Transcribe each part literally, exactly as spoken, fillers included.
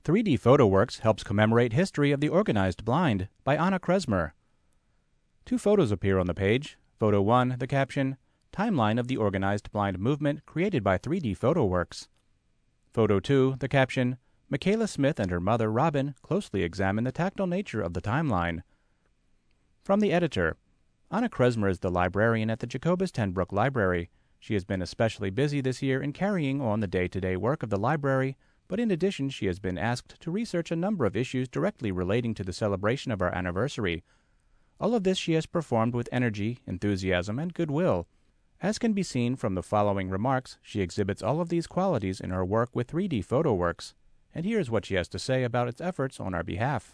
three D PhotoWorks helps commemorate history of the organized blind by Anna Kresmer. Two photos appear on the page. Photo one, the caption, Timeline of the Organized Blind Movement created by three D PhotoWorks. Photo two, the caption, Michaela Smith and her mother Robin closely examine the tactile nature of the timeline. From the editor, Anna Kresmer is the librarian at the Jacobus ten Broek Library. She has been especially busy this year in carrying on the day-to-day work of the library, but in addition she has been asked to research a number of issues directly relating to the celebration of our anniversary. All of this she has performed with energy, enthusiasm, and goodwill. As can be seen from the following remarks, she exhibits all of these qualities in her work with three D PhotoWorks, and here's what she has to say about its efforts on our behalf.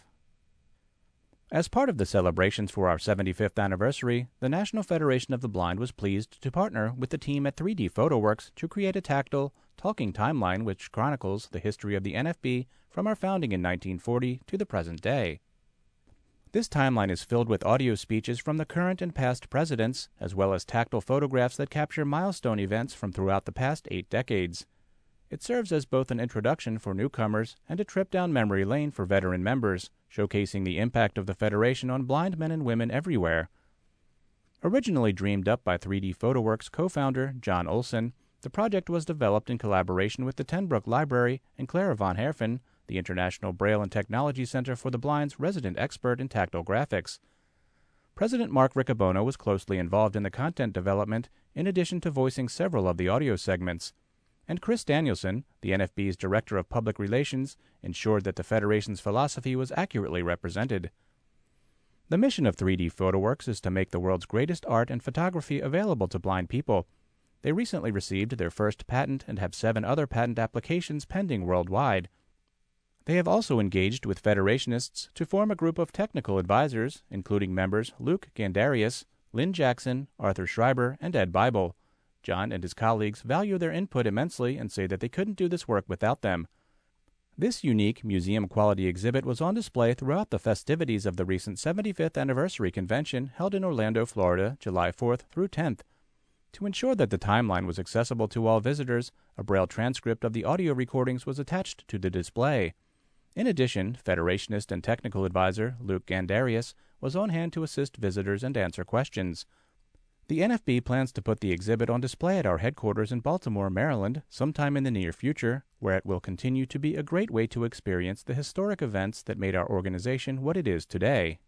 As part of the celebrations for our seventy-fifth anniversary, the National Federation of the Blind was pleased to partner with the team at three D PhotoWorks to create a tactile, talking timeline which chronicles the history of the N F B from our founding in nineteen forty to the present day. This timeline is filled with audio speeches from the current and past presidents, as well as tactile photographs that capture milestone events from throughout the past eight decades. It serves as both an introduction for newcomers and a trip down memory lane for veteran members, showcasing the impact of the Federation on blind men and women everywhere. Originally dreamed up by three D PhotoWorks co-founder John Olson, the project was developed in collaboration with the ten Broek Library and Clara von Herfen, the International Braille and Technology Center for the Blind's resident expert in tactile graphics. President Mark Riccobono was closely involved in the content development, in addition to voicing several of the audio segments. And Chris Danielson, the N F B's Director of Public Relations, ensured that the Federation's philosophy was accurately represented. The mission of three D PhotoWorks is to make the world's greatest art and photography available to blind people. They recently received their first patent and have seven other patent applications pending worldwide. They have also engaged with Federationists to form a group of technical advisors, including members Luke Gandarius, Lynn Jackson, Arthur Schreiber, and Ed Bible. John and his colleagues value their input immensely and say that they couldn't do this work without them. This unique museum-quality exhibit was on display throughout the festivities of the recent seventy-fifth anniversary convention held in Orlando, Florida, July fourth through tenth. To ensure that the timeline was accessible to all visitors, a Braille transcript of the audio recordings was attached to the display. In addition, Federationist and technical advisor Luke Gandarius was on hand to assist visitors and answer questions. The N F B plans to put the exhibit on display at our headquarters in Baltimore, Maryland, sometime in the near future, where it will continue to be a great way to experience the historic events that made our organization what it is today.